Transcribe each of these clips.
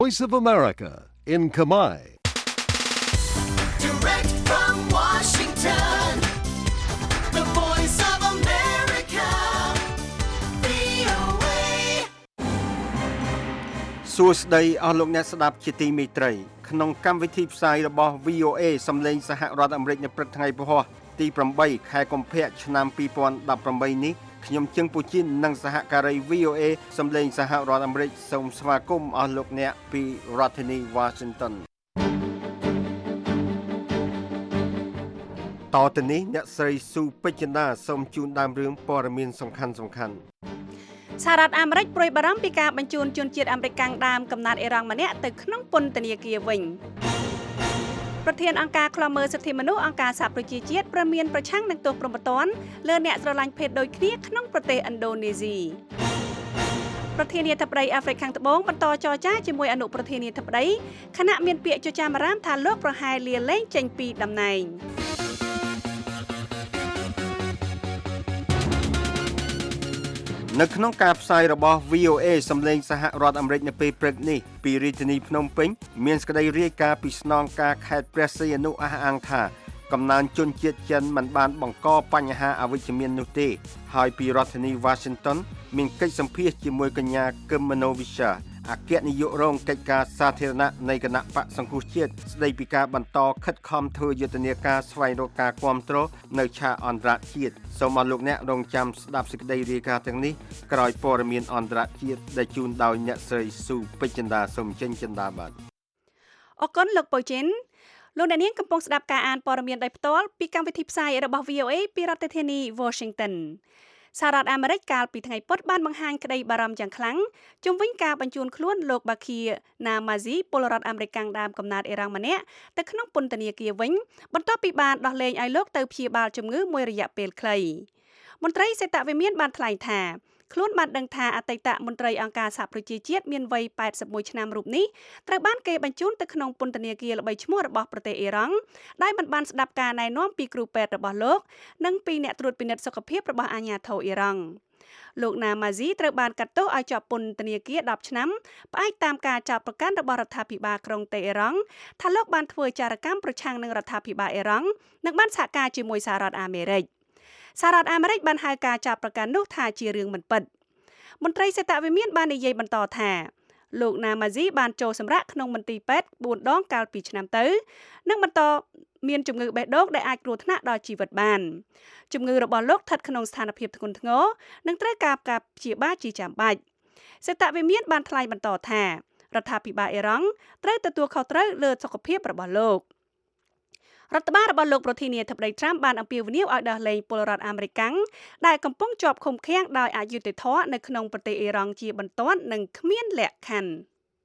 Voice of America in Khmer. Direct from Washington, the Voice of America, VOA. សួស្តីអស់លោកអ្នកស្ដាប់ជាទីមេត្រីក្នុងកម្មវិធីផ្សាយរបស់ VOA សំឡេងសហរដ្ឋអាមេរិកនៅព្រឹកថ្ងៃពហុទី8ខែកុម្ភៈឆ្នាំ2018នេះខ្ញុំជឹងពូជីននិងសហការី VOA សំឡេងសហរដ្ឋអាមេរិកសូមស្វាគមន៍អស់លោកអ្នកពីរដ្ឋធានី Washington តទៅនេះអ្នកស្រីស៊ូពេជ្រចិន្តាសូមជូនដើមរឿងព័ត៌មានសំខាន់សហរដ្ឋអាមេរិកព្រួយបារម្ភពីការបញ្ជូនជនជាតិអាមេរិកកាំងដើមកំណត់អ៊ីរ៉ង់ម្នាក់ទៅក្នុងពន្ធនាគារវិញប្រធានអង្គការឃ្លាំមើលសិទ្ធិមនុស្សអង្គការសហប្រជាជាតិប្រមានប្រឆាំងនឹងទោសព្រហ្មទណ្ឌលើអ្នកស្រឡាញ់ភេទដូចគ្នាក្នុងប្រទេសឥណ្ឌូនេស៊ីប្រធានាធិបតីអាហ្វ្រិកខាងត្បូងបន្តចរចាជាមួយអនុប្រធានាធិបតីខណៈមានពាក្យចចាមអារាមថាលោកប្រហែលលាលែងចេញពីតំណែងនៅក្នុងការផ្សាយរបស់ VOA សំឡេងសហរដ្ឋអាមេរិកនៅពេលព្រឹកនេះពីរាជធានីភ្នំពេញមានសេចក្តីរាយការណ៍ពីស្នងការខេត្តព្រះសីហនុអះអាងថាកំណើនជនជាតិចិនមិនបានបង្កបញ្ហាអវិជ្ជមាននោះទេហើយពីរដ្ឋធានី Washington មានកិច្ចសម្ភាសជាមួយកញ្ញាគឹមមនោវិជ្ជាអគ្គនាយករងកិច្ចការសាធារណៈនៃគណៈបកសង្គ្រោះជាតិស្ដីពីការបន្តខិតខំធ្វើយុទ្ធនាការស្វែងរកការគាំទ្រនៅឆាកអន្តរជាតិសូមអរលោកអ្នករងចាំស្ដាប់សេចក្តីរាយការណ៍ទាំងនេះក្រោយព័ត៌មានអន្តរជាតិដែលជូនដោយអ្នកស្រីស៊ូពេជ្រចិន្តាសូមចេញចិន្តាបាទអរគុណលោកប៉ូជីនលោកអ្នកនាងកំពុងស្ដាប់ការអានព័ត៌មានដោយផ្ទាល់ពីកម្មវិធីផ្សាយរបស់ VOA ពីរដ្ឋធានី Washingtonសហរដ្ឋអាមេរិកកាលពីថ្ងៃពុធបានបង្ហាញក្តីបារម្ភយ៉ាងខ្លាំងជុំវិញការបញ្ជូនខ្លួនលោកបាឃីណាម៉ាស៊ីពលរដ្ឋអាមេរិកកាំងដើមកំណើតអ៊ីរ៉ង់ម្នាក់ទៅក្នុងពន្ធនាគារវិញបន្ទាប់ពីបានដោះលែងឲ្យលោកទៅព្យាបាលជំងឺមួយរយៈពេលខ្លីមន្ត្រីសេតវិមានបានថ្លែងថាខ្លួនបានដឹងថាអតីតមន្ត្រីអង្គការសហប្រជាជាតិមានវ័យ81ឆ្នាំរូបនេះត្រូវបានគេបញ្ជូនទៅក្នុងពន្ធនាគារល្បីឈ្មោះរបស់ប្រទេសអ៊ីរ៉ង់ដែលមិនបានស្ដាប់ការណែនាំពីគ្រូពេទ្យរបស់លោកនិងពីអ្នកត្រួតពិនិត្យសុខភាពរបស់អាជ្ញាធរអ៊ីរ៉ង់លោកណាម៉ាស៊ីត្រូវបានកាត់ទោសឲ្យជាប់ពន្ធនាគារ10ឆ្នាំផ្អែកតាមការចោទប្រកាន់របស់រដ្ឋាភិបាលក្រុងតេហ៍អ៊ីរ៉ង់ថាលោកបានធ្វើចារកម្មប្រឆាំងនឹងរដ្ឋាភិបាលអ៊ីរ៉ង់និងបានសហការជាមួយសហរដ្ឋអាមេរិកសហរដ្ឋអាមេរិកបានហៅការចាប់ប្រកាន់នោះថាជារឿងមិនពិតមន្ត្រីសេតវិមានបាននិយាយបន្តថាលោកណាម៉ាស៊ីបានចូលសម្រាកក្នុងមន្ទីរពេទ្យ4ដងកាលពីឆ្នាំទៅនិងបន្តមានជំងឺបេះដូងដែលអាចគ្រោះថ្នាក់ដល់ជីវិតបានជំងឺរបស់លោកស្ថិតក្នុងស្ថានភាពធ្ងន់ធ្ងរនិងត្រូវការព្យាបាលជាចាំបាច់សេតវិមានបានថ្លែងបន្តថារដ្ឋាភិបាលអ៊ីរ៉ង់ត្រូវទទួលខុសត្រូវលើសុខភាពរបស់លោករដ្ឋបាលរបស់លោកប្រធានាធិបតីត្រាំបានអំពាវនាវឲ្យដោះលែងពលរដ្ឋអាមេរិកកាំងដែលកំពុងជាប់ឃុំឃាំងដោយអយុត្តិធម៌នៅក្នុងប្រទេសអ៊ីរ៉ង់ជាបន្ទាន់និងគ្មានលក្ខខណ្ឌ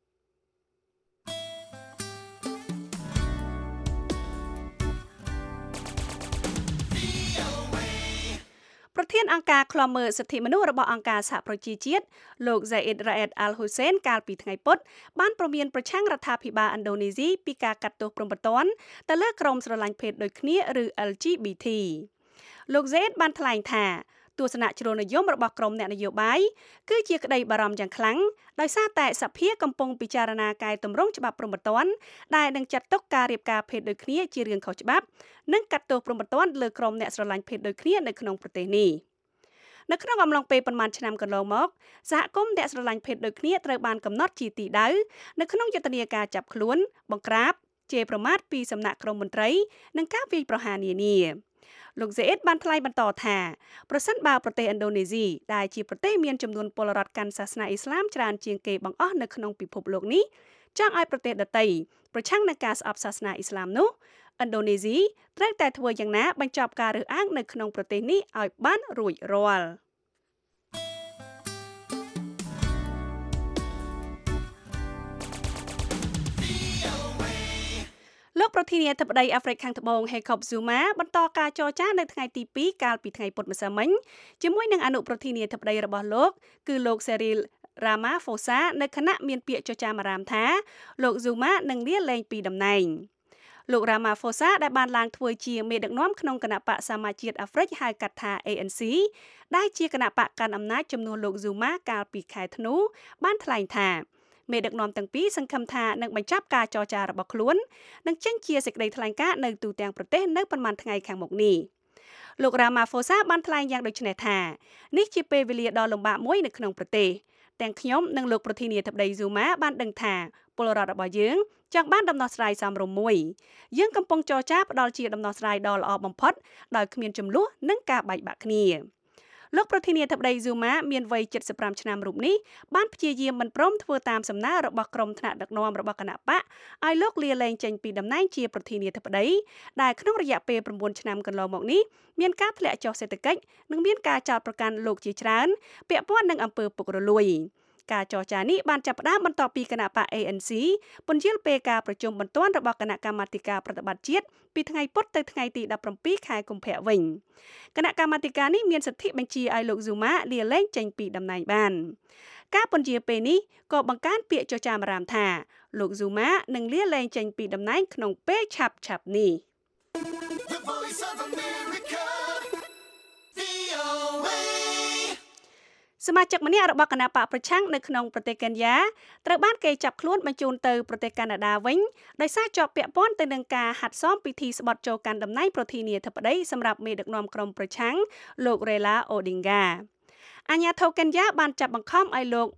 ប្រធានអង្គការឃ្លាំមើលសិទ្ធិមនុស្សរបស់អង្គការសហប្រជាជាតិលោក Zeid Ra'ad Al-Hussein កាលពីថ្ងៃពុធបានប្រមានប្រឆាំងរដ្ឋាភិបាលឥណ្ឌូនេស៊ីពីការកាត់ទោសព្រហ្មទណ្ឌទៅលើក្រុមស្រឡាញ់ភេទដូចគ្នាឬ LGBT លោក Zeid បានថ្លែងថាទស្សនៈជ្រុលនិយមរបស់ក្រុមអ្នកនយោបាយគឺជាក្តីបារម្ភយ៉ាងខ្លាំងដោយសារតែសភាកំពុងពិចារណាកែតម្រង់ច្បាប់ព្រហ្មទណ្ឌដែលនឹងចាត់ទុកការរៀបការភេទដូចគ្នាជារឿងខុសច្បាប់និងកាត់ទោសព្រហ្មទណ្ឌលើក្រុមអ្នកស្រឡាញ់ភេទដូចគ្នានៅក្នុងប្រទេសនេះនៅក្នុងអំឡុងពេលប្រមាណឆ្នាំកន្លងមកសហគមន៍អ្នកស្រឡាញ់ភេទដូចគ្នាត្រូវបានកំណត់ជាទីដៅនៅក្នុងយុទ្ធនាការចាប់ខ្លួនបង្ក្រាបជេរប្រមាថពីសំណាក់ក្រុមមន្ត្រីនិងការវាយប្រហារនានាលោក Zeid បានថ្លែងបន្តថាប្រសិនបើប្រទេសឥណ្ឌូនេស៊ីដែលជាប្រទេសមានចំនួនពលរដ្ឋកាន់សាសនាអ៊ីស្លាមច្រើនជាងគេបង្អស់នៅក្នុងពិភពលោកនេះចង់ឲ្យប្រទេសដទៃប្រឆាំងនឹងការស្អប់សាសនាអ៊ីស្លាមនោះឥណ្ឌូនេស៊ីត្រូវតែធ្វើយ៉ាងណាបញ្ចប់ការរើសអើងនៅក្នុងប្រទេសនេះឲ្យបានរួចរាល់លោកប្រធានាធិបតីអាហ្វ្រិកខាងត្បូង Jacob Zuma បន្តការចរចានៅថ្ងៃទី2កាលពីថ្ងៃពុធម្សិលមិញជាមួយនឹងអនុប្រធានាធិបតីរបស់លោកគឺលោក Cyril Ramaphosa នៅខណៈមានពាក្យចចាមអារាមថាលោក Zuma នឹងលាលែងពីតំណែងលោក Ramaphosa ដែលបានឡើងធ្វើជាមេដឹកនាំក្នុងគណៈបកសមាជាតិអាហ្វ្រិកហៅកាត់ថា ANC ដែលជាគណៈបកកាន់អំណាចជំនួសលោក Zuma កាលពីខែធ្នូបានថ្លែងថាមេដឹកនាំទាំងពីរសង្ឃឹមថានឹងបញ្ចប់ការចរចារបស់ខ្លួននិងចេញជាសេចក្តីថ្លែងការណ៍នៅទូទាំងប្រទេសនៅប៉ុន្មានថ្ងៃខាងមុខនេះលោក Ramaphosa បានថ្លែងយ៉ាងដូចនេះថានេះជាពេលវេលាដ៏លំបាកមួយនៅក្នុងប្រទេសទាំងខ្ញុំនិងលោកប្រធានាធិបតី Zuma បានដឹងថាពលរដ្ឋរបស់យើងចង់បានដំណោះស្រាយសមរម្យមួយយើងកំពុងចរចាផ្ដល់ជាដំណោះស្រាយដ៏ល្អបំផុតដោយគ្មានជម្លោះនិងការបែកបាក់គ្នាលោកប្រធានាធិបតី Zuma មានវ័យ75ឆ្នាំរូបនេះបានព្យាយាមមិនព្រមធ្វើតាមសំណើរបស់ក្រុមថ្នាក់ដឹកនាំរបស់គណៈបកឲ្យលោកលាលែងចេញពីតំណែងជាប្រធានាធិបតីដែលក្នុងរយៈពេល9ឆ្នាំកន្លងមកនេះមានការធ្លាក់ចុះសេដ្ឋកិច្ចនិងមានការចោទប្រកាន់លោកជាច្រើនពាក់ព័ន្ធនឹងអំពើពុករលួយការចរចានេះបានចាប់ផ្ដើមបន្ទាប់ពីគណៈបក ANC ពន្យាលពេលការប្រជុំបន្ទាន់របស់គណៈកម្មាធិការប្រតិបត្តិជាតិពីថ្ងៃពុធទៅថ្ងៃទី17ខែកុម្ភៈវិញគណៈកម្មាធិការនេះមានសិទ្ធិបញ្ជាឲ្យលោក Zuma លាលែងចេញពីតំណែងបានការពន្យាពេលនេះក៏បង្កើនពាក្យចចាមអារាមថាលោក Zuma នឹងលាលែងចេញពីតំណែងក្នុងពេលឆាប់ៗនេះ The Voice of America, VOA. សមាជិកម្នាក់របស់គណៈបកប្រឆាំងនៅក្នុងប្រទេសកេនយ៉ាត្រូវបានគេចាប់ខ្លួនបញ្ជូនទៅប្រទេសកាណាដាវិញដោយសារជាប់ពាក់ព័ន្ធទៅនឹងការហាត់សមពិធីស្បត់ចូលកាន់តំណែងប្រធានាធិបតីសម្រាប់មេដឹកនាំក្រុមប្រឆាំងលោក Raila Odinga អាជ្ញាធរកេនយ៉ាបានចាប់បង្ខំឲ្យលោក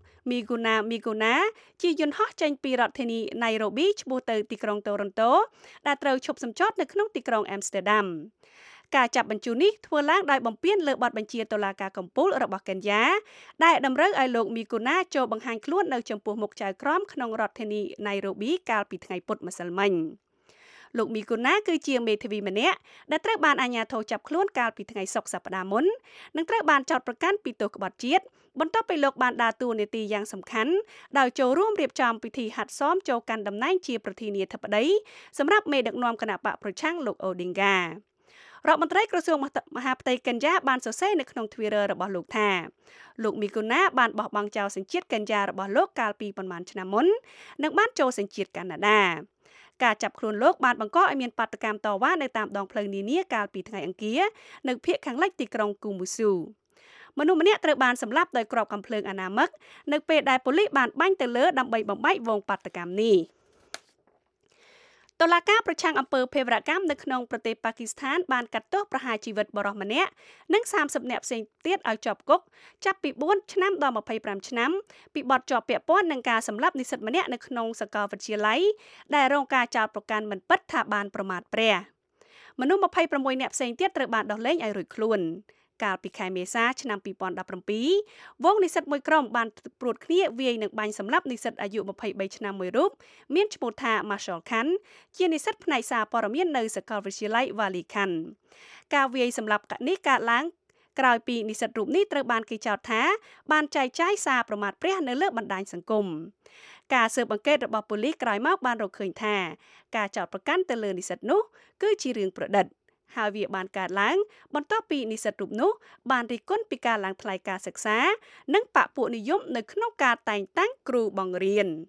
Miguna ជាយន្តហោះចេញពីរដ្ឋធានី Nairobi ឆ្ពោះទៅទីក្រុង Toronto ដែលត្រូវឈប់សម្ចតនៅក្នុងទីក្រុង Amsterdamការចាប់បញ្ជូននេះធ្វើឡើងដោយបំពានលើបទបញ្ជាតុលាការកំពូលរបស់កេនយ៉ាដែលតម្រូវឲ្យលោក Miguna ចូលបង្ហាញខ្លួននៅចំពោះមុខចៅក្រមក្នុងរដ្ឋធានី Nairobi កាលពីថ្ងៃពុធម្សិលមិញលោក Miguna គឺជាមេធាវីម្នាក់ដែលត្រូវបានអាជ្ញាធរចាប់ខ្លួនកាលពីថ្ងៃសុក្រសប្តាហ៍មុននិងត្រូវបានចោទប្រកាន់ពីទោសក្បត់ជាតិបន្ទាប់ពីលោកបានដើរតួនាទីយ៉ាងសំខាន់ដោយចូលរួមរៀបចំពិធីហាត់សមចូលកាន់តំណែងជាប្រធានាធិបតីសម្រាប់មេដឹកនាំគណៈបកប្រឆាំងលោក Odingaរដ្ឋមន្ត្រីក្រសួងមហាផ្ទៃកេនយ៉ាបានសរសេរនៅក្នុង Twitter របស់លោកថាលោក Miguna បានបោះបង់ចោលសញ្ជាតិកេនយ៉ារបស់លោកកាលពីប្រមាណឆ្នាំមុននិងបានចូលសញ្ជាតិកាណាដាការចាប់ខ្លួនលោកបានបង្កឲ្យមានបាតកម្មតវ៉ានៅតាមដងផ្លូវនានាកាលពីថ្ងៃអង្គារនៅភាគខាងលិចទីក្រុងគូមូស៊ូមនុស្សម្នាក់ត្រូវបានសម្លាប់ដោយគ្រាប់កាំភ្លើងអនាមិកនៅពេលដែលប៉ូលីសបានបាញ់ទៅលើដើម្បីបំបែកវងបាតកម្មនេះតុលាការប្រឆាំងអំពើភេរវកម្មនៅក្នុងប្រទេសប៉ាគីស្ថានបានកាត់ទោសប្រហារជីវិតបរិសុទ្ធម្នាក់និង30នាក់ផ្សេងទៀតឲ្យជាប់គុកចាប់ពី4ឆ្នាំដល់25ឆ្នាំពីបទជាប់ពាក់ព័ន្ធនឹងការសម្លាប់និស្សិតម្នាក់នៅក្នុងសាកលវិទ្យាល័យដែលរងការចោទប្រកាន់មិនពិតថាបានប្រមាថព្រះមនុស្ស26នាក់ផ្សេងទៀតត្រូវបានដោះលែងឲ្យរួចខ្លួនកាលពីខែមេសាឆ្នាំ2017វងនិស្សិតមួយក្រុមបានព្រួតគ្នាវាយនឹងបាញ់សម្លាប់និស្សិតអាយុ23ឆ្នាំមួយរូបមានឈ្មោះថា Marshall Khan ជានិស្សិតផ្នែកសារព័ត៌មាននៅសាកលវិទ្យាល័យ Valley Khan ការវាយសម្លាប់នេះកើតឡើងក្រោយពីនិស្សិតរូបនេះត្រូវបានគេចោទថាបានចែកចាយសារប្រមាថព្រះនៅលើបណ្ដាញសង្គមការស៊ើបអង្កេតរបស់ប៉ូលីសក្រោយមកបានរកឃើញថាការចោទប្រកាន់ទៅលើនិស្សិតនោះគឺជារឿងប្រឌិតហើយវាបានកើតឡើងបន្ទាប់ពីនិស្សិតរូបនោះបានរិះគន់ពីការឡើងថ្លៃការសិក្សានិងបកពួកនិយមនៅក្នុងការតែងតាំងគ្រូបង្រៀន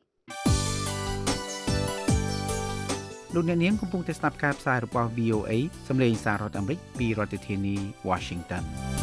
លោកអ្នកនាងកំពុងតែស្ដាប់ការផ្សាយរបស់ VOA សម្លេងសាររដ្ឋអាមេរិកពីរដ្ឋធានី Washington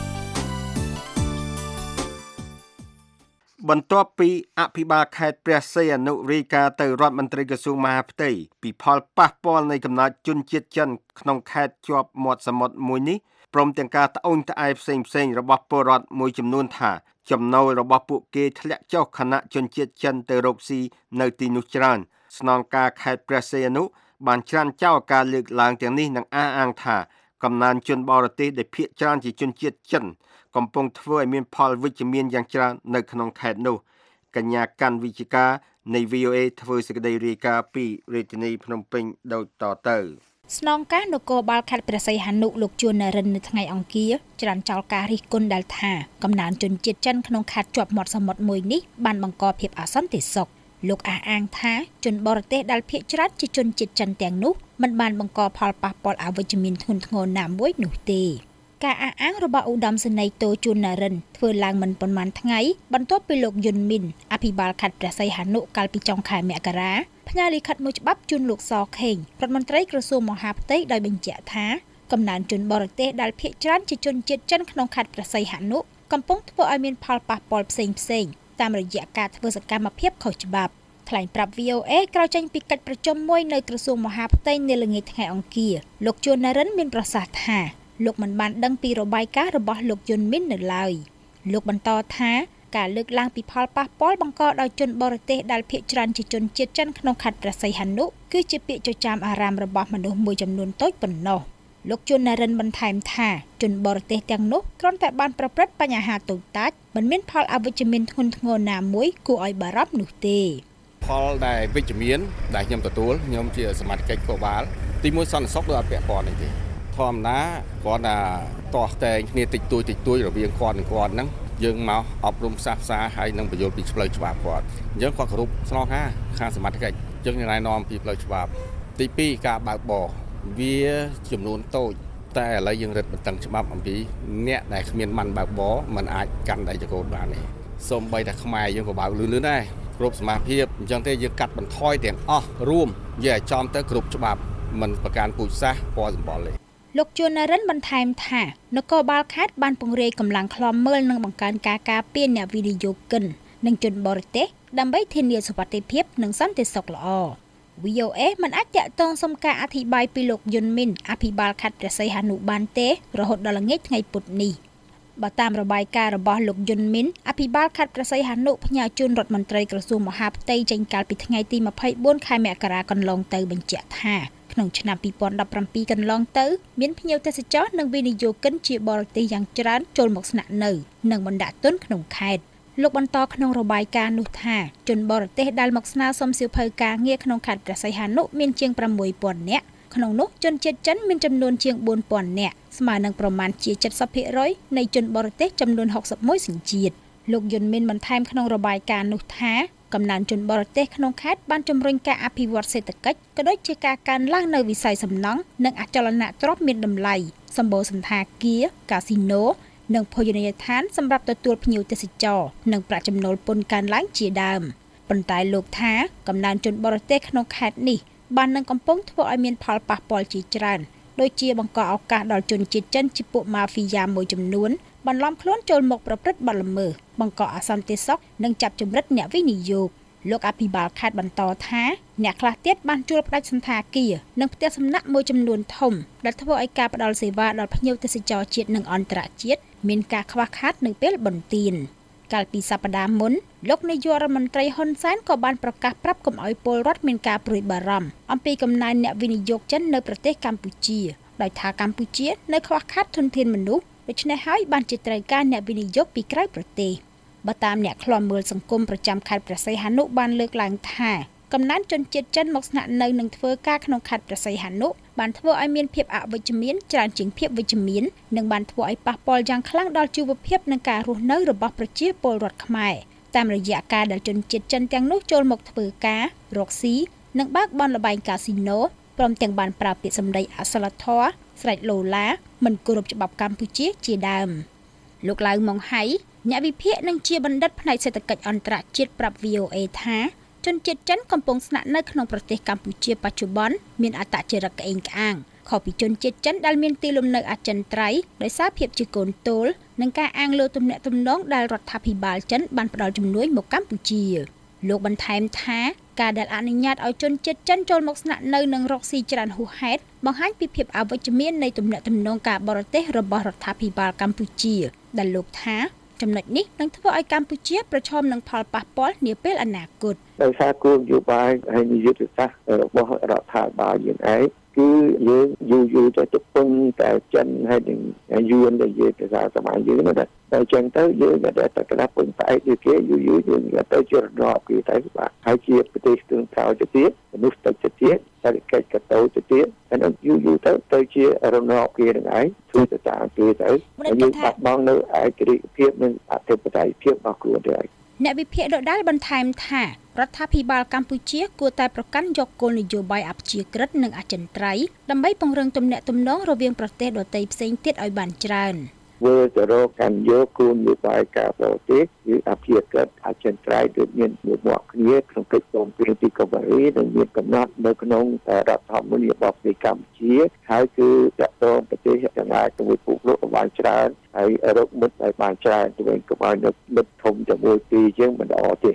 បន្ទាប់ពីអភិបាលខេត្តព្រះសីហនុរាយការណ៍ទៅរដ្ឋមន្ត្រីក្រសួងមហាផ្ទៃពីផលប៉ះពាល់នៃកំណើតជនជាតិចិនក្នុងខេត្តជាប់មាត់សមុទ្រមួយនេះព្រមទាំងការត្អូញត្អែរផ្សេងៗរបស់ពលរដ្ឋមួយចំនួនថាចំណូលរបស់ពួកគេធ្លាក់ចុះខណៈជនជាតិចិនទៅរកស៊ីនៅទីនោះច្រើនស្នងការខេត្តព្រះសីហនុបានច្រានចោលការលើកឡើងទាំងនេះនិងអះអាងថាកំណើនជនបរទេសដែលភាគច្រើនជាជនជាតិចិនកំពុងធ្វើឲ្យមានផលវិជ្ជមានយ៉ាងច្រើននៅក្នុងខេត្តនោះកញ្ញាកាន់វិជ្ជការនៃ VOA ធ្វើសេចក្តីរាយការណ៍ពីរាជធានីភ្នំពេញដូចតទៅស្នងការនគរបាលខេត្តព្រះសីហនុលោកជួននរិននៅថ្ងៃអង្គារច្រានចោលការរិះគន់ដែលថាកំណើនជនជាតិចិនក្នុងខេត្តជាប់មាត់សមុទ្រមួយនេះបានបង្កភាពអសន្តិសុខលោកអះអាងថាជនបរទេសដែលភាគច្រើនជាជនជាតិចិនទាំងនោះមិនបានបង្កផលប៉ះពាល់អវិជ្ជមានធ្ងន់ធ្ងរណាមួយនោះទេការអះអាងរបស់ឧត្តមសេនីយ៍តូជួននរិនធ្វើឡើងមិនប៉ុន្មានថ្ងៃបន្ទាប់ពីលោកយុនមីនអភិបាលខេត្តព្រះសីហនុកាលពីចុងខែមករាផ្ញើលិខិតមួយច្បាប់ជូនលោកសខេងរដ្ឋមន្ត្រីក្រសួងមហាផ្ទៃដោយបញ្ជាក់ថាកំណើនជនបរទេសដែលភាគច្រើនជាជនជាតិចិនក្នុងខេត្តព្រះសីហនុកំពុងធ្វើឲ្យមានផលប៉ះពាល់ផ្សេងៗតាមរយៈការធ្វើសកម្មភាពខុសច្បាប់ថ្លែងប្រាប់ VOA ក្រោយចេញពីកិច្ចប្រជុំមួយនៅក្រសួងមហាផ្ទៃនាល្ងាចថ្ងៃអង្គារលោកជួននរិនមានប្រសាសន៍ថាលោកមិនបានដឹងពីរបាយការណ៍របស់លោកយុនមីននៅឡើយលោកបន្តថាការលើកឡើងពីផលប៉ះពាល់បង្កដោយជនបរទេសដែលភាគច្រើនជាជនជាតិចិនក្នុងខេត្តព្រះសីហនុគឺជាពាក្យចចាមអារ៉ាមរបស់មនុស្សមួយចំនួនតូចប៉ុណ្ណោះលោកជួននរិនបន្ថែមថាជនបរទេសទាំងនោះគ្រាន់តែបានប្រព្រឹត្តបញ្ហាតូចតាចមិនមានផលអវិជ្ជមានធ្ងន់ធ្ងរណាមួយគួរឲ្យបារម្ភនោះទេផលដែលវិជ្ជមានដែលខ្ញុំទទួលខ្ញុំជាសមាជិកគោបាលទីមួយសន្តិសុខដោយអត់ពាក់ព័ន្ធនេះទេធម្មតាគាត់ថាតោះតែងគ្នាតិចតួចរវាងគាត់និងគាត់ហ្នឹងយើងមកអប់រំផ្សះផ្សាហើយនឹងបញ្យល់ពីផ្លូវច្បាប់គាត់អញ្ចឹងគាត់គ្រប់ស្នងខាងសមាជិកយើងណែនាំពីផ្លូវច្បាប់ទី2ការបើកបរវាចំនួនតូចតែឥឡូវយើងរឹតបន្តឹងច្បាប់អំពីអ្នកដែលគ្មានបានបើកបរមិនអាចកាន់ដៃចង្កូតបានទេសូម្បីតែខ្មែរយើងក៏បើកលឿនដែរគ្រប់សមាភិបអញ្ចឹងទេយើងកាត់បន្ថយទាំងអស់រួមនិយាយឲ្យចំទៅគ្រប់ច្បាប់មិនប្រកាន់ពូជសាសន៍ពណ៌សម្បុរទេលោកជួននរិនបន្ថែមថានគរបាលខេត្តបានពង្រាយកម្លាំងឃ្លាំមើលនិងបង្កើនការការពារអ្នកវិនិយោគិននិងជនបរទេសដើម្បីធានាសុវត្ថិភាពនិងសន្តិសុខល្អ VOA មិនអាចតាក់ទងសុំការអធិប្បាយពីលោកយុនមីនអភិបាលខេត្តព្រះសីហនុបានទេរហូតដល់ល្ងាចថ្ងៃពុធនេះបើតាមរបាយការណ៍របស់លោកយុនមីនអភិបាលខេត្តព្រះសីហនុផ្ញើជូនរដ្ឋមន្ត្រីក្រសួងមហាផ្ទៃចេញកាលពីថ្ងៃទី24ខែមករាកន្លងទៅបញ្ជាក់ថាក្នុងឆ្នាំ2017កន្លងទៅមានភ្ញៀវទេសចរនិងវិនិយោគិនជាបរទេសយ៉ាងច្រើនចូលមកស្នាក់នៅនិងបណ្ដាក់ទុនក្នុងខេត្តលោកបន្តក្នុងរបាយការណ៍នោះថាជនបរទេសដែលមកស្នើសុំសៀវភៅការងារក្នុងខេត្តព្រះសីហនុមានជាង 6,000 នាក់ក្នុងនោះជនជាតិចិនមានចំនួនជាង 4,000 នាក់ស្មើនឹងប្រមាណជា 70% នៃជនបរទេសចំនួន61សញ្ជាតិលោកយុនមីនបន្ថែមក្នុងរបាយការណ៍នោះថាកំណើនជនបរទេសក្នុងខេត្តបានជំរុញការអភិវឌ្ឍសេដ្ឋកិច្ចក៏ដូចជាការកើនឡើងនៅវិស័យសំណង់និងអចលនទ្រព្យមានតម្លៃសម្បូរសណ្ឋាគារកាស៊ីណូនិងភោជនីយដ្ឋានសម្រាប់ទទួលភ្ញៀវទេសចរនិងប្រាក់ចំណូលពន្ធកើនឡើងជាដើមប៉ុន្តែលោកថាកំណើនជនបរទេសក្នុងខេត្តនេះបាននឹងកំពុងធ្វើឲ្យមានផលប៉ះពាល់ជាច្រើនដូចជាបង្កឱកាសដល់ជនជាតិចិនជាពួកម៉ាហ្វីយ៉ាមួយចំនួនបន្លំខ្លួនចូលមកប្រព្រឹត្តបទល្មើសបង្កអសន្តិសុខនិងចាប់ជំរិតអ្នកវិនិយោគលោកអភិបាលខេត្តបន្តថាអ្នកខ្លះទៀតបានជួលផ្ដាច់សន្តាគារនិងផ្ទះសំណាក់មួយចំនួនធំដែលធ្វើឲ្យការផ្ដល់សេវាដល់ភ្ញៀវទេសចរជាតិនិងអន្តរជាតិមានការខ្វះខាតនៅពេលបុណ្យទានកាលពីសប្តាហ៍មុនលោកនាយករដ្ឋមន្ត្រីហ៊ុនសែនក៏បានប្រកាសប្រាប់កុំឲ្យពលរដ្ឋមានការព្រួយបារម្ភអំពីកំណើនអ្នកវិនិយោគចិននៅប្រទេសកម្ពុជាដោយថាកម្ពុជានៅខ្វះខាតធនធានមនុស្សដូច្នេះហើយបានជាត្រូវការអ្នកវិនិយោគពីក្រៅប្រទេសបើតាមអ្នកឃ្លាំមើលសង្គមប្រចាំខេត្តព្រះសីហនុបានលើកឡើងថាកំណើនជនជាតិចិនមកស្នាក់នៅនិងធ្វើការក្នុងខេត្តព្រះសីហនុបានធ្វើឲ្យមានភាពអវិជ្ជមានច្រើនជាងភាពវិជ្ជមាននិងបានធ្វើឲ្យប៉ះពាល់យ៉ាងខ្លាំងដល់ជីវភាពនិងការរស់នៅរបស់ប្រជាពលរដ្ឋខ្មែរតាមរយៈការដែលជនជាតិចិនទាំងនោះចូលមកធ្វើការរកស៊ីនិងបើកបនល្បែងកាស៊ីណូព្រមទាំងបានប្រើពាក្យសម្ដីអសិលធម៌ស្រែកឡូឡាមិនគោរពច្បាប់កម្ពុជាជាដើមលោកឡៅម៉ុងហៃអ្នកវិភាគនិងជាបណ្ឌិតផ្នែកសេដ្ឋកិច្ចអន្តរជាតិប្រាប់ VOA ថាជនជាតិចិនកំពុងស្នាក់នៅក្នុងប្រទេសកម្ពុជាបច្ចុប្បន្នមានអត្តចរិតក្អេងក្អាងខុសពីជនជាតិចិនដែលមានទីលំនៅអចិន្ត្រៃយ៍ដោយសារភាពជាកូនទោលនិងការអាងលើទំនាក់ទំនងដែលរដ្ឋាភិបាលចិនបានផ្ដល់ជំនួយមកកម្ពុជាលោកបន្ថែមថាការដែលអនុញ្ញាតឲ្យជនជាតិចិនចូលមកស្នាក់នៅនិងរកស៊ីច្រើនហួសហេតុបង្ហាញពីភាពអវិជ្ជមាននៃទំនាក់ទំនងការបរទេសរបស់រដ្ឋាភិបាលកម្ពុជាដែលលោកថាចំណុចនេះនឹងធ្វើឲ្យកម្ពុជាប្រឈមនឹងផលប៉ះពាល់នាពេលអនាគតដោយសារគោលនយោបាយហើយនយោបាយសាស្ត្ររបស់រដ្ឋាភិបាលយើងឯងគឺយើងយូរទៅទុកពឹងតែចិនហើយនឹងយួនដែលនិយាយភាសាសម័យយើងណាតែចឹងទៅយើងតែក្តាប់ពឹងផ្អែកដូចគេយូរយើងទៅជារណបគេទៅបាទហើយជាប្រទេសស្ទឹងត្រោយទៅទៀតមនុស្សទៅទៀតសេដ្ឋកិច្ចក៏ទៅទៀតហើយនឹងយូរទៅជារណបគេនឹងឯងធ្វើទៅតាមគេទៅយើងបាត់បង់នៅឯករាជ្យភាពនិងអធិបតេយ្យភាពរបស់ខ្លួនទៅឯងអ្នកវិភាគដដែលបន្ថែមថារដ្ឋាភិបាលកម្ពុជាគួរតែប្រកាន់យកគោលនយោបាយអព្យាក្រឹតនិងអចិន្ត្រៃយ៍ដើម្បីពង្រឹងទំនាក់ទំនងរវាងប្រទេសដទៃផ្សេងទៀតឲ្យបានច្រើនធ្វើទៅរកកាន់យកគោលនយោបាយការបរទេសគឺអព្យាក្រឹតអចិន្ត្រៃយ៍ដូចមានមួយគ្នាក្នុងកិច្ចព្រមព្រៀងទីកូប៉ារីនិងមានកំណត់នៅក្នុងរដ្ឋធម្មនុញ្ញរបស់ប្រទេសកម្ពុជាហើយគឺតាក់ទងប្រទេសទាំងឡាយជាមួយពួកលោកបានច្រើនហើយរកមិត្តឲ្យបានច្រើនទៅវិញកុំឲ្យនៅមិត្តធំតែមួយទីជាងមិនល្អទេបាទ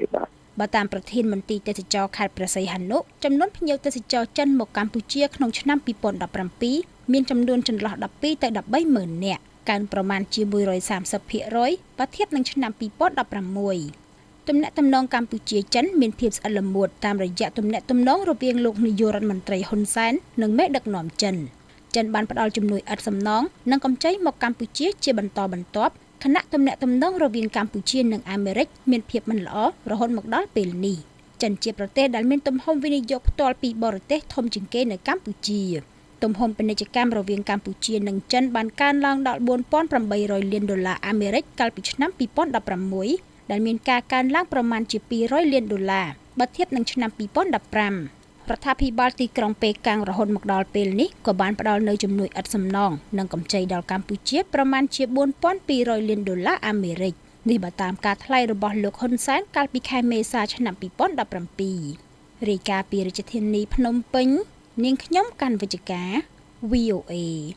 បើតាមប្រធានមន្ត្រីទេសចរខេត្តព្រះសីហនុចំនួនភ្ញៀវទេសចរចិនមកកម្ពុជាក្នុងឆ្នាំ2017មានចំនួនចន្លោះ12ទៅ13ម៉ឺននាក់កើនប្រមាណជា130%បើធៀបនឹងឆ្នាំ2016ទំនាក់ទំនងកម្ពុជាចិនមានភាពស្អិតល្មួតតាមរយៈទំនាក់ទំនងរវាងលោកនាយករដ្ឋមន្ត្រីហ៊ុនសែននិងមេដឹកនាំចិនបានផ្ដល់ជំនួយឥតសំណងនិងកម្ចីមកកម្ពុជាជាបន្តបន្ទាប់ខណៈទំនាក់ទំនងរវាងកម្ពុជានិងអាមេរិកមានភាពមិនល្អរហូតមកដល់ពេលនេះចិនជាប្រទេសដែលមានទំហំវិនិយោគផ្ទាល់ពីបរទេសធំជាងគេនៅកម្ពុជាទំហំពាណិជ្ជកម្មរវាងកម្ពុជានិងចិនបានកើនឡើងដល់$4,800 លានអាមេរិកកាលពីឆ្នាំ2016ដែលមានការកើនឡើងប្រមាណជា$200 លានបើធៀបនឹងឆ្នាំ2015រដ្ឋាភិបាលទីក្រុងប៉េកាំងរហូតមកដល់ពេលនេះក៏បានផ្ដល់នូវជំនួយឥតសំណងនិងកម្ចីដល់កម្ពុជាប្រមាណជា$4,200 លានអាមេរិកនេះបើតាមការថ្លែងរបស់លោកហ៊ុនសែនកាលពីខែមេសាឆ្នាំ2017រាយការណ៍ពីរាជធានីភ្នំពេញនាងខ្ញុំកាន់វិជ្ជការ VOA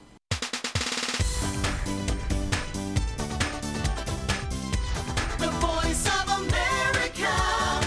The Voice of America,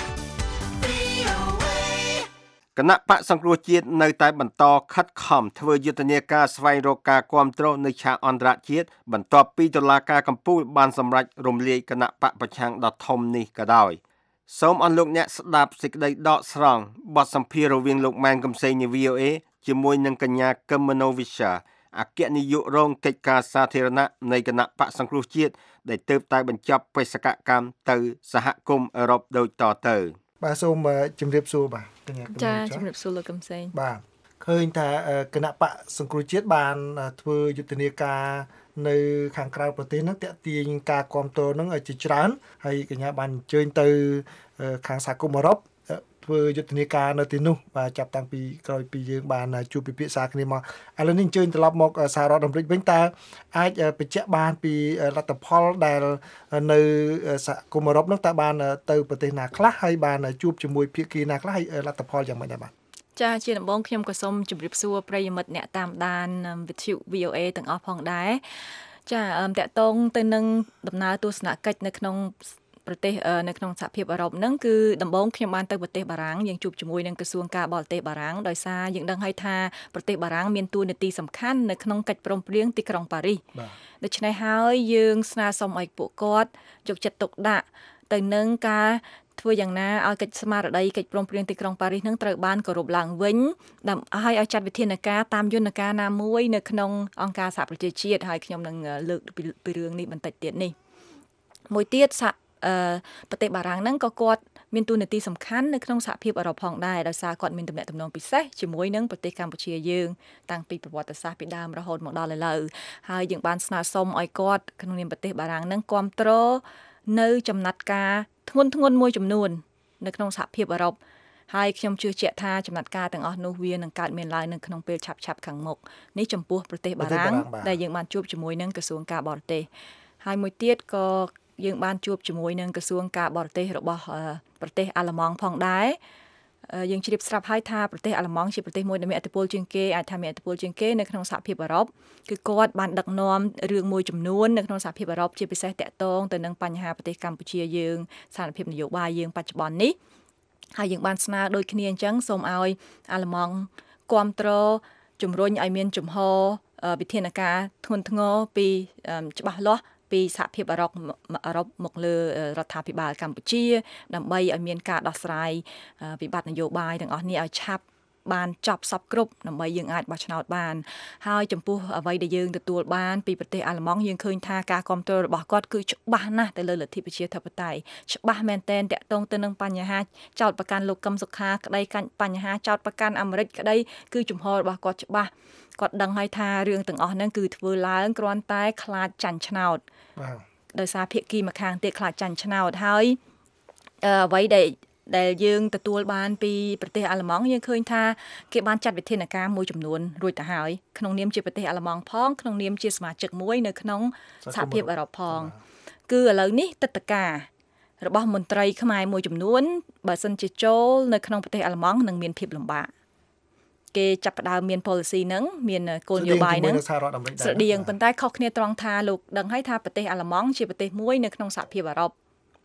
VOA. គណៈបកសង្គ្រោះជាតិនៅតែបន្តខិតខំធ្វើយុទ្ធនាការស្វែងរកការគាំទ្រនៅឆាកអន្តរជាតិបន្ទាប់ពីតុលាការកំពូលបានសម្រេចរំលាយគណៈបកប្រឆាំងដ៏ធំនេះក៏ដោយសូមអស់លោកអ្នកស្ដាប់សេចក្តីដកស្រង់បទសម្ភាសន៍រវាងលោកម៉ែនកំសែងនៃ VOA ជាមួយនឹងកញ្ញាកឹមមនោវិជ្ជាអគ្គនាយករងកិច្ចការសាធារណៈនៃគណៈបកសង្គ្រោះជាតិដែលទើបតែបញ្ចប់បេសកកម្មទៅសហគមន៍អឺរ៉ុបដូចតទៅបាទសូមជម្រាបសួរបាទកញ្ញាចាជម្រាបសួរលោកកំសែងបាទឃើញថាគណៈបកសង្គ្រោះជាតិបានធ្វើយុទ្ធនាការនៅខាងក្រៅប្រទេសហ្នឹងតាក់ទាញការគ្រប់គ្រងហ្នឹងជាច្រើនហើយកញ្ញាបានអញ្ជើញទៅខាងសហគមន៍អឺរ៉ុបធ្វើយុទ្ធនាការនៅទីនោះបាទចាប់តាំងពីក្រោយពីយើងបានជួបពិភាក្សាគ្នាមកឥឡូវនេះអញ្ជើញត្រឡប់មកសហរដ្ឋអាមេរិកវិញតើអាចបញ្ជាក់បានពីលទ្ធផលដែលនៅសហគមន៍អឺរ៉ុបនោះតើបានទៅប្រទេសណាខ្លះហើយបានជួបជាមួយភាគីណាខ្លះហើយលទ្ធផលយ៉ាងម៉េចដែរបាទចាជាដំបូងខ្ញុំក៏សូមជម្រាបសួរប្រិយមិត្តអ្នកតាមដានវិទ្យុ VOA ទាំងអស់ផងដែរចាតកតងទៅនឹងដំណើរទស្សនកិច្ចនៅក្នុងប្រទេសនៅក្នុងសហភាពអឺរ៉ុបហ្នឹងគឺដំបូងខ្ញុំបានទៅប្រទេសបារាំងយើងជួបជាមួយនឹងក្រសួងការបរទេសបារាំងដោយសារយើងដឹងហើយថាប្រទេសបារាំងមានតួនាទីសំខាន់នៅក្នុងកិច្ចព្រមព្រៀងទីក្រុងប៉ារីសដូច្នេះហើយយើងស្នើសុំឲ្យពួកគាត់យកចិត្តទុកដាក់ទៅនឹងការធ្វើយ៉ាងណាឲ្យកិច្ចស្មារតីកិច្ចព្រមព្រៀងទីក្រុងប៉ារីសនឹងត្រូវបានគោរពឡើងវិញដើម្បីឲ្យចាត់វិធានការតាមយន្តការណាមួយនៅក្នុងអង្គការសហប្រជាជាតិហើយខ្ញុំនឹងលើកពីរឿងនេះបន្តិចទៀតនេះមួយទៀតប្រទេសបារាំងហ្នឹងក៏គាត់មានតួនាទីសំខាន់នៅក្នុងសហភាពអឺរ៉ុបផងដែរដោយសារគាត់មានទំនាក់ទំនងពិសេសជាមួយនឹងប្រទេសកម្ពុជាយើងតាំងពីប្រវត្តិសាស្ត្រពីដើមរហូតមកដល់ឥឡូវហើយយើងបានស្នើសុំឲ្យគាត់ក្នុងនាមប្រទេសបារាំងហ្នឹងគាំទ្រនៅចំណាត់ការធ្ងន់ធ្ងរមួយចំនួននៅក្នុងសហភាពអឺរ៉ុបហើយខ្ញុំជឿជាក់ថាចំណាត់ការទាំងអស់នោះវានឹងកើតមានឡើងនៅក្នុងពេលឆាប់ៗខាងមុខនេះចំពោះប្រទេសបារាំងដែលយើងបានជួបជាមួយនឹងក្រសួងការបរទេសហើយមួយទៀតក៏យើងបានជួបជាមួយនឹងក្រសួងការបរទេសរបស់ប្រទេសអាល្លឺម៉ង់ផងដែរយើងជ្រាបស្រាប់ហើយថាប្រទេសអាល្លឺម៉ង់ជាប្រទេសមួយដែលមានឥទ្ធិពលជាងគេអាចថាមានឥទ្ធិពលជាងគេនៅក្នុងសហភាពអឺរ៉ុបគឺគាត់បានដឹកនាំរឿងមួយចំនួននៅក្នុងសហភាពអឺរ៉ុបជាពិសេសតាក់ទងទៅនឹងបញ្ហាប្រទេសកម្ពុជាយើងស្ថានភាពនយោបាយយើងបច្ចុប្បន្ននេះហើយយើងបានស្នើដូចគ្នាអញ្ចឹងសូមឲ្យអាល្លឺម៉ង់គាំទ្រជំរុញឲ្យមានជំហរវិធានការធ្ងន់ធ្ងរពីច្បាស់លាស់ពីសហភាពអឺរ៉ុបមកលើរដ្ឋាភិបាលកម្ពុជាដើម្បីឲ្យមានការដោះស្រាយវិបត្តិនយោបាយទាំងអស់នេះឲ្យឆាប់បានចប់សពគ្រប់ដើម្បីយើងអាចបោះឆ្នោតបានហើយចំពោះអ្វីដែលយើងទទួលបានពីប្រទេសអាល្លឺម៉ង់យើងឃើញថាការគ្រប់គ្រងរបស់គាត់គឺច្បាស់ណាស់ទៅលើលទ្ធិប្រជាធិបតេយ្យច្បាស់មែនទែនតាក់ទងទៅនឹងបញ្ហាចោទប្រកាន់លោកកឹមសុខាក្តីបញ្ហាចោទប្រកាន់អាមេរិកក្តីគឺជំហររបស់គាត់ច្បាស់គាត់ដឹងហើយថារឿងទាំងអស់ហ្នឹងគឺធ្វើឡើងគ្រាន់តែខ្លាចចាញ់ឆ្នោតដោយសារភាគីម្ខាងទៀតខ្លាចចាញ់ឆ្នោតហើយអ្វីដែលយើងទទួលបានពីប្រទេសអាល្លឺម៉ង់យើងឃើញថាគេបានចាត់វិធានការមួយចំនួនរួចទៅហើយក្នុងនាមជាប្រទេសអាល្លឺម៉ង់ផងក្នុងនាមជាសមាជិកមួយនៅក្នុងសហភាពអឺរ៉ុបផងគឺឥឡូវនេះទឹកតការរបស់មន្ត្រីខ្មែរមួយចំនួនបើសិនជាចូលនៅក្នុងប្រទេសអាល្លឺម៉ង់នឹងមានភាពលំបាកគេចាប់ផ្ដើមមាន policy ហ្នឹងមានគោលនយោបាយហ្នឹងស្រដៀងប៉ុន្តែខុសគ្នាត្រង់ថាលោកដឹងហើយថាប្រទេសអាល្លឺម៉ង់ជាប្រទេសមួយនៅក្នុងសហភាពអឺរ៉ុប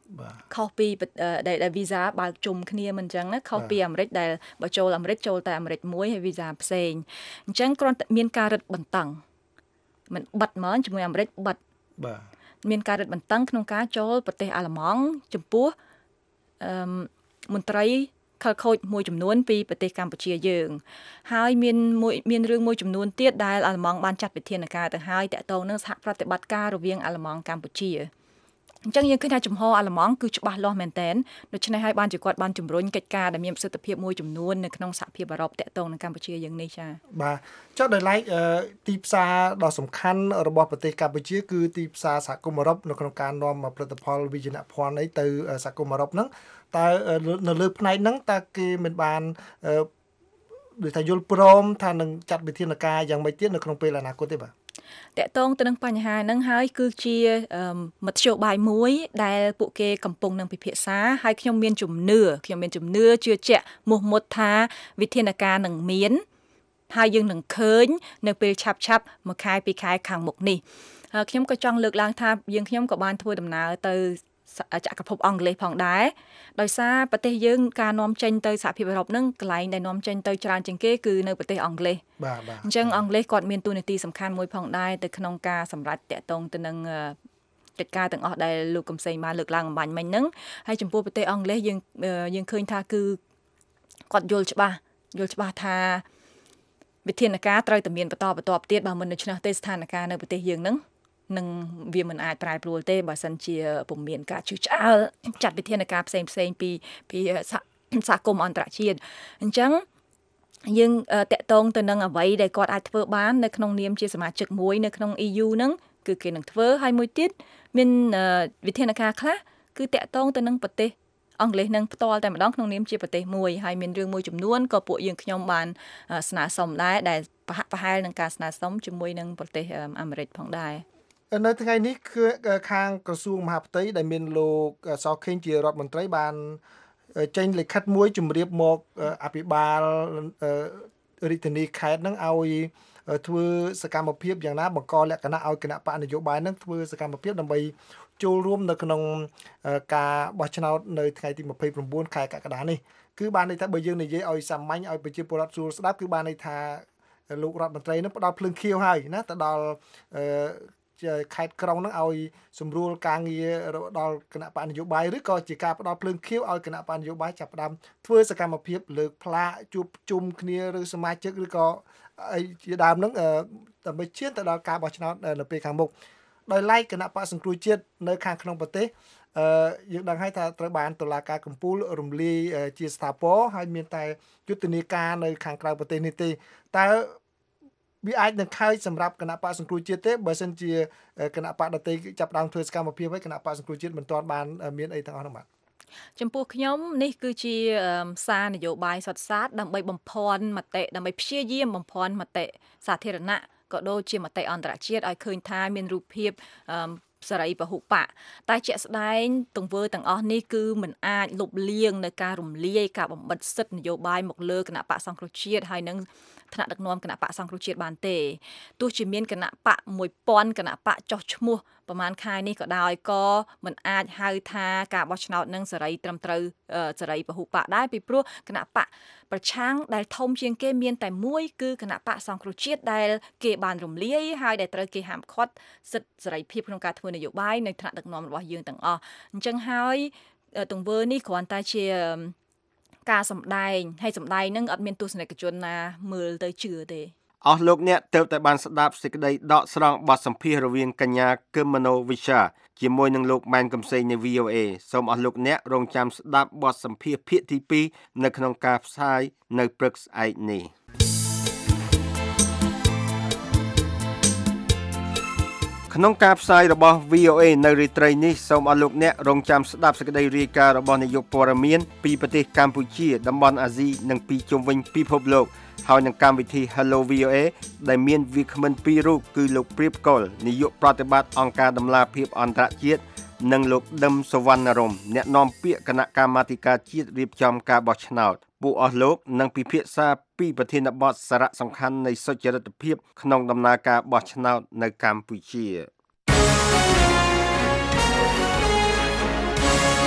ខុសពីដែល visa បើកជុំគ្នាមិនអញ្ចឹងណាខុសពីអាមេរិកដែលបើចូលអាមេរិកចូលតែអាមេរិកមួយហើយ visa ផ្សេងអញ្ចឹងគ្រាន់តែមានការរឹតបន្តឹងមិនបិទហ្មងជាមួយអាមេរិកបិទបាទមានការរឹតបន្តឹងក្នុងការចូលប្រទេសអាល្លឺម៉ង់ចំពោះមន្ត្រីខលខូចមួយចំនួនពីប្រទេសកម្ពុជាយើងហើយមានរឿងមួយចំនួនទៀតដែលអាល្លឺម៉ង់បានចាត់វិធានការទៅហើយតាក់ទងនឹងសហប្រតិបត្តិការរវាងអាល្លឺម៉ង់កម្ពុជាអញ្ចឹងយើងឃើញថាចំហអាល្លឺម៉ង់គឺច្បាស់លាស់មែនទែនដូច្នេះហើយបានជាគាត់បានជំរុញកិច្ចការដែលមានប្រសិទ្ធភាពមួយចំនួននៅក្នុងសហភាពអឺរ៉ុបតាក់ទងនឹងកម្ពុជាយើងនេះចា៎បាទចុះដោយឡែកទីផ្សារដ៏សំខាន់របស់ប្រទេសកម្ពុជាគឺទីផ្សារសហគមន៍អឺរ៉ុបនៅក្នុងការនាំផលិតផលវិជ្ជាភ័ណ្ឌអីទៅសហគមន៍អឺរ៉ុបហ្នឹងតើនៅលើផ្នែកហ្នឹងតើគេមិនបានដូចថាយល់ព្រមថានឹងចាត់វិធានការយ៉ាងម៉េចទៀតនៅក្នុងពេលអនាគតទេបាទតកតងទៅនឹងបញ្ហាហ្នឹងហើយគឺជាមធ្យោបាយមួយដែលពួកគេកំពុងនឹងពិភាក្សាហើយខ្ញុំមានជំនឿជឿជាក់មុះមុតថាវិធានការនឹងមានហើយយើងនឹងឃើញនៅពេលឆាប់មួយខែពីរខែខាងមុខនេះខ្ញុំក៏ចង់លើកឡើងថាខ្ញុំក៏បានធ្វើដំណើរទៅចក្រភពអង់គ្លេសផងដែរដោយសារប្រទេសយើងការនាំចេញទៅសហភាពអឺរ៉ុបហ្នឹងកន្លែងដែលនាំចេញទៅច្រើនជាងគេគឺនៅប្រទេសអង់គ្លេសបាទអញ្ចឹងអង់គ្លេសគាត់មានតួនាទីសំខាន់មួយផងដែរទៅក្នុងការសម្រេចតាក់ទងទៅនឹងកិច្ចការទាំងអស់ដែលលោកកំសែងបានលើកឡើងអំបញ្ញមិញហ្នឹងហើយចំពោះប្រទេសអង់គ្លេសយើងឃើញថាគឺគាត់យល់ច្បាស់ថាវិធានការត្រូវតែមានបន្តទៀតបើមិនដូច្នោះទេស្ថានភាពនៅប្រទេសយើងហ្នឹងនឹងវាមិនអាចប្រែប្រួលទេបើសិនជាពុំមានការជឿឆ្អើលចាត់វិធានការផ្សេងពីសហគមន៍អន្តរជាតិអញ្ចឹងយើងតាក់ទងទៅនឹងអ្វីដែលគាត់អាចធ្វើបាននៅក្នុងនាមជាសមាជិកមួយនៅក្នុង EU ហ្នឹងគឺគេនឹងធ្វើហើយមួយទៀតមានវិធានការខ្លះគឺតាក់ទងទៅនឹងប្រទេសអង់គ្លេសនឹងផ្ទាល់តែម្ដងក្នុងនាមជាប្រទេសមួយហើយមានរឿងមួយចំនួនក៏ពួកយើងខ្ញុំបានស្នើសុំដែរដែលប្រហែលនឹងការស្នើសុំជាមួយនឹងប្រទេសអាមេរិកផងដែរនៅថ្ងៃនេះគឺខាងក្រសួងមហាផ្ទៃដែលមានលោកសខេងជារដ្ឋមន្ត្រីបានចេញលិខិតមួយជម្រាបមកអភិបាលរាជធានីខេត្តហ្នឹងឲ្យធ្វើសកម្មភាពយ៉ាងណាបង្កលក្ខណៈឲ្យគណៈបកនយោបាយហ្នឹងធ្វើសកម្មភាពដើម្បីចូលរួមនៅក្នុងការបោះឆ្នោតនៅថ្ងៃទី29ខែកក្កដានេះគឺបានន័យថាបើយើងនិយាយឲ្យសាមញ្ញឲ្យប្រជាពលរដ្ឋស្រួលស្ដាប់គឺបានន័យថាលោករដ្ឋមន្ត្រីនឹងផ្ដល់ភ្លើងខៀវហើយណាទៅដល់ខេត្តក្រុងហ្នឹងឲ្យសម្រួលការងារដល់គណៈបកនយោបាយឬក៏ជាការផ្ដល់ភ្លើងខៀវឲ្យគណៈបកនយោបាយចាប់ផ្ដើមធ្វើសកម្មភាពលើកផ្លាកជួបជុំគ្នាឬសមាជិកឬក៏អីជាដើមហ្នឹងដើម្បីឈានទៅដល់ការបោះឆ្នោតនៅពេលខាងមុខដោយឡែកគណៈបកសង្គ្រោះជាតិនៅខាងក្នុងប្រទេសយើងដឹងហើយថាត្រូវបានតុលាការកំពូលរំលាយជាស្ថាពរហើយមានតែយុទ្ធនាការនៅខាងក្រៅប្រទេសនេះទេតើវាអាចនឹងខើចសម្រាប់គណៈបកសង្គ្រោះជាតិទេបើសិនជាគណៈបកដទៃចាប់ដើមធ្វើសកម្មភាពហើយគណៈបកសង្គ្រោះជាតិមិនទាន់បានមានអីទាំងអស់នោះបាទចំពោះខ្ញុំនេះគឺជាសារនយោបាយសុទ្ធសាធដើម្បីបំភាន់មតិដើម្បីព្យាយាមបំភាន់មតិសាធារណៈក៏ដូចជាមតិអន្តរជាតិឲ្យឃើញថាមានរូបភាពសេរីពហុបកតែជាក់ស្ដែងទង្វើទាំងអស់នេះគឺមិនអាចលុបលាងនៅការរំលាយការបំបិទសិទ្ធិនយោបាយមកលើគណៈបកសង្គ្រោះជាតិហើយនឹងថ្នាក់ដឹកនាំគណៈបកសង្គ្រោះជាតិបានទេទោះជាមានគណៈបក1000គណៈបកចោះឈ្មោះប្រហែលខែនេះក៏ដោយក៏មិនអាចហៅថាការបោះឆ្នោតនឹងសេរីត្រឹមត្រូវសេរីពហុបកដែរពីព្រោះគណៈបកប្រឆាំងដែលធំជាងគេមានតែមួយគឺគណៈបកសង្គ្រោះជាតិដែលគេបានរំលាយហើយដែលត្រូវគេហាមឃាត់សិទ្ធិសេរីភាពក្នុងការធ្វើនយោបាយនៅថ្នាក់ដឹកនាំរបស់យើងទាំងអស់អញ្ចឹងហើយទង្វើនេះគ្រាន់តែជាការសម្ដែងហើយសម្ដែងនឹងអត់មានទស្សនិកជនណាមើលទៅជឿទេអស់លោកអ្នកទើបតែបានស្ដាប់សេចក្តីដកស្រង់បទសម្ភាសន៍រវាងកញ្ញាគឹមមនោវិជ្ជាជាមួយនឹងលោកម៉ែនកំសែងនៃ VOA សូមអស់លោកអ្នករងចាំស្ដាប់បទសម្ភាសន៍ភាគទី2នៅក្នុងការផ្សាយនៅព្រឹកស្អែកនេះក្នុងការផ្សាយរបស់ VOA នៅរាត្រីនេះសូមអស់លោកអ្នករងចាំស្ដាប់សេចក្តីរាយការណ៍របស់នាយកព័ត៌មានពីប្រទេសកម្ពុជាតំបន់អាស៊ីនិងពីជុំវិញពិភពលោកហើយនឹងកម្មវិធី Hello VOA ដែលមានវាគ្មិន2រូបគឺលោកព្រាបកុលនាយកប្រតិបត្តិអង្គការដំឡាភិបអន្តរជាតិនិងលោកដឹមសវណ្ណរមអ្នកនាំពាក្យគណៈកម្មាធិការជាតិរៀបចំការបោះឆ្នោតពួកអស់លោកនឹងពិភាក្សាពីប្រធានបទសារៈសំខាន់នៃសុចរិតភាពក្នុងដំណើរការបោះឆ្នោតនៅកម្ពុជា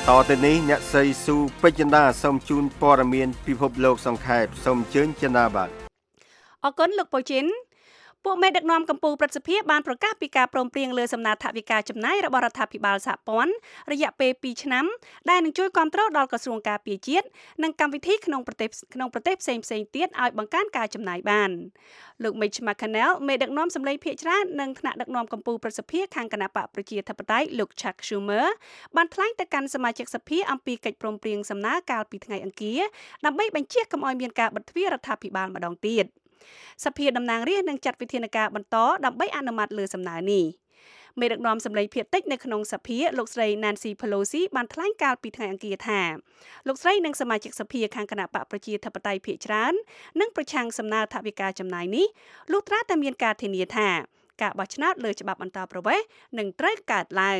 តទៅនេះអ្នកស្រីស៊ូពេជ្រចិន្តាសូមជូនព័ត៌មានពិភពលោកសង្ខេបសូមអញ្ជើញចិន្តាបាទអរគុណលោកពូជីនពួកមេដឹកនាំកម្ពុជាប្រសិទ្ធភាពបានប្រកាសពីការព្រមព្រៀងលើសំណើថវិកាចំណាយរបស់រដ្ឋាភិបាលសហព័ន្ធរយៈពេល2ឆ្នាំដែលនឹងជួយគាំទ្រដល់ក្រសួងការពារជាតិនិងកម្មវិធីក្នុងប្រទេសផ្សេងៗទៀតឲ្យបង្កើនការចំណាយបានលោក Mitch McConnell មេដឹកនាំសម្លេងភាគច្រើននិងថ្នាក់ដឹកនាំកម្ពុជាប្រសិទ្ធភាពខាងគណបកប្រជាធិបតេយ្យលោក Chuck Schumer បានថ្លែងទៅកាន់សមាជិកសភាអំពីកិច្ចព្រមព្រៀងសំណើកាលពីថ្ងៃអង្គារដើម្បីបញ្ជាកុំឲ្យមានការបិទទ្វាររដ្ឋាភិបាលម្ដងទៀតសភាតំណាងរាស្ត្រនឹងចាត់វិធានការបន្តដើម្បីអនុម័តលើសំណើនេះមេដឹកនាំសម្លេងភាគតិចនៅក្នុងសភាលោកស្រី Nancy Pelosi បានថ្លែងកាលពីថ្ងៃអង្គារថាលោកស្រីនិងសមាជិកសភាខាងគណបកប្រជាធិបតេយ្យភាគច្រើននឹងប្រឆាំងសំណើថវិកាចំណាយនេះលុះត្រាតែមានការធានាថាការបោះឆ្នោតលើច្បាប់អន្តរប្រវេសន៍នឹងត្រូវកើតឡើង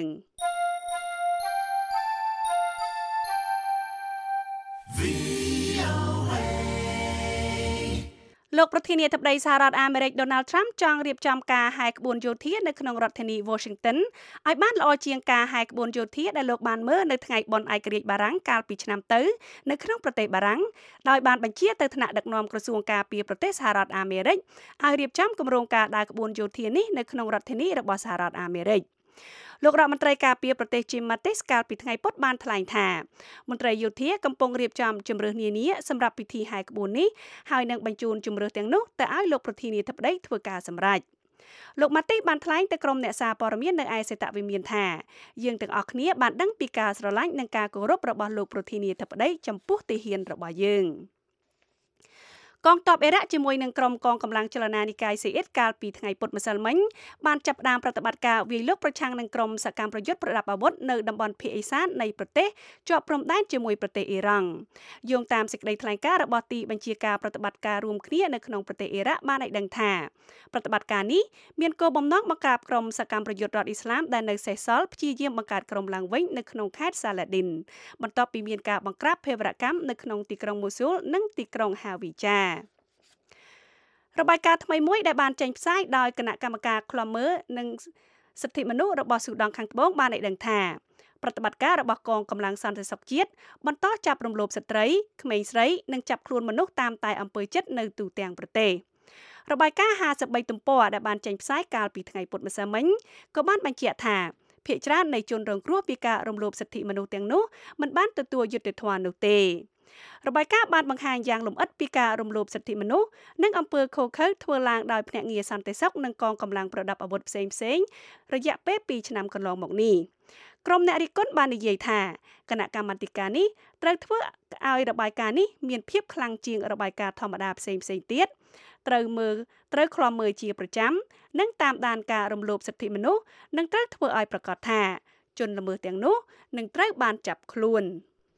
លោកប្រធានាធិបតីសហរដ្ឋអាមេរិក Donald Trump ចង់រៀបចំការហែក្បួនយោធានៅក្នុងរដ្ឋធានី Washington ឲ្យបានល្អជាងការហែក្បួនយោធាដែលលោកបានមើលនៅថ្ងៃបុណ្យឯករាជ្យបារាំងកាលពីឆ្នាំទៅនៅក្នុងប្រទេសបារាំងដោយបានបញ្ជាទៅថ្នាក់ដឹកនាំក្រសួងការពារប្រទេសសហរដ្ឋអាមេរិកឲ្យរៀបចំគម្រោងការដើរក្បួនយោធានេះនៅក្នុងរដ្ឋធានីរបស់សហរដ្ឋអាមេរិកលោករដ្ឋមន្ត្រីការពារប្រទេស Jim Mattis កាលពីថ្ងៃពុធបានថ្លែងថាមន្ត្រីយោធាកំពុងរៀបចំជំរឿសនានាសម្រាប់ពិធីហែក្បួននេះហើយនឹងបញ្ជូនជំរឿសទាំងនោះទៅឲ្យលោកប្រធានាធិបតីធ្វើការសម្រេចលោក Mattis បានថ្លែងទៅក្រុមអ្នកសារព័ត៌មាននៅឯសេតវិមានថាយើងទាំងអស់គ្នាបានដឹងពីការស្រឡាញ់និងការគោរពរបស់លោកប្រធានាធិបតីចំពោះទាហានរបស់យើងកងទ័ពអ៊ីរ៉ាក់ជាមួយនឹងក្រុមកងកម្លាំងចលនានិកាយស៊ីអ៊ីតកាលពីថ្ងៃពុធម្សិលមិញបានចាប់ផ្ដើមប្រតិបត្តិការវាយលុកប្រឆាំងនឹងក្រុមសកម្មប្រយុទ្ធប្រដាប់អាវុធនៅតំបន់ភាគឦសាននៃប្រទេសជាប់ព្រំដែនជាមួយប្រទេសអ៊ីរ៉ង់យោងតាមសេចក្តីថ្លែងការណ៍របស់ទីបញ្ជាការប្រតិបត្តិការរួមគ្នានៅក្នុងប្រទេសអ៊ីរ៉ាក់បានឲ្យដឹងថាប្រតិបត្តិការនេះមានគោលបំណងបង្ក្រាបក្រុមសកម្មប្រយុទ្ធរដ្ឋអ៊ីស្លាមដែលនៅសេសសល់ព្យាយាមបង្កើតក្រុមឡើងវិញនៅក្នុងខេត្តសាឡាឌីនបន្ទាប់ពីមានការបង្ក្រាបភេរវកម្មនៅក្នុងទីក្រុងមូស៊ូលនិងទីក្រុងហាវីចារបាយការណ៍ថ្មីមួយដែលបានចេញផ្សាយដោយគណៈកម្មការឃ្លាំមើលនិងសិទ្ធិមនុស្សរបស់ស៊ូដង់ខាងត្បូងបានឲ្យដឹងថាប្រតិបត្តិការរបស់កងកម្លាំងសន្តិសុខជាតិបន្តចាប់រំលោភស្ត្រីក្មេងស្រីនិងចាប់ខ្លួនមនុស្សតាមតែអំពើចិត្តនៅទូទាំងប្រទេសរបាយការណ៍53ទំព័រដែលបានចេញផ្សាយកាលពីថ្ងៃពុធម្សិលមិញក៏បានបញ្ជាក់ថាភាគច្រើននៃជនរងគ្រោះពីការរំលោភសិទ្ធិមនុស្សទាំងនោះមិនបានទទួលយុត្តិធម៌នោះទេរបាយការណ៍បានបង្ហាញយ៉ាងលម្អិតពីការរំលោភសិទ្ធិមនុស្សនិងអំពើឃោរឃៅធ្វើឡើងដោយភ្នាក់ងារសន្តិសុខនិងកងកម្លាំងប្រដាប់អាវុធផ្សេងៗរយៈពេល2ឆ្នាំកន្លងមកនេះក្រុមអ្នករិះគន់បាននិយាយថាគណៈកម្មាធិការនេះត្រូវធ្វើឲ្យរបាយការណ៍នេះមានភាពខ្លាំងជាងរបាយការណ៍ធម្មតាផ្សេងៗទៀតត្រូវឃ្លាំមើលជាប្រចាំនិងតាមដានការរំលោភសិទ្ធិមនុស្សនិងត្រូវធ្វើឲ្យប្រកាសថាជនល្មើសទាំងនោះនឹងត្រូវបានចាប់ខ្លួន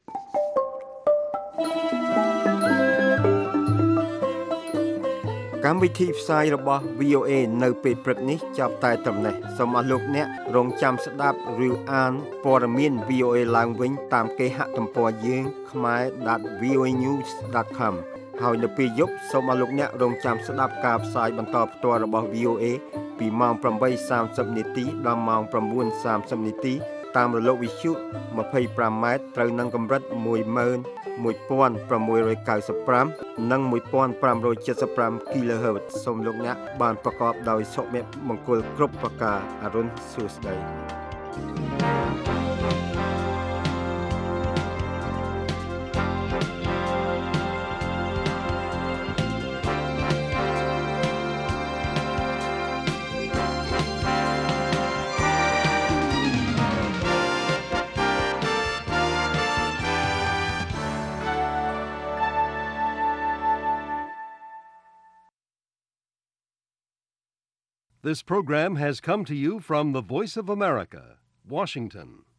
កម្មវិធីផ្សាយរបស់ VOA នៅពេលព្រឹកនេះចាប់តែត្រឹមនេះសូមអស់លោកអ្នករងចាំស្ដាប់ឬអានព័ត៌មាន VOA ឡើងវិញតាមគេហទំព័រយើង khmer.voanews.com ហើយនៅពេលយប់សូមអស់លោកអ្នករងចាំស្ដាប់ការផ្សាយបន្តផ្ទាល់របស់ VOA ពីម៉ោង 8:30 នាទីដល់ម៉ោង 9:30 នាទីតាមរលកវិទ្យុ 25 ម៉ែត្រត្រូវនឹងកម្រិត 11695 និង 1575 kHz សូមលោកអ្នកបានប្រកបដោយសុភមង្គលគ្រប់ប្រការអរុនសួស្តី This program has come to you from the Voice of America, Washington.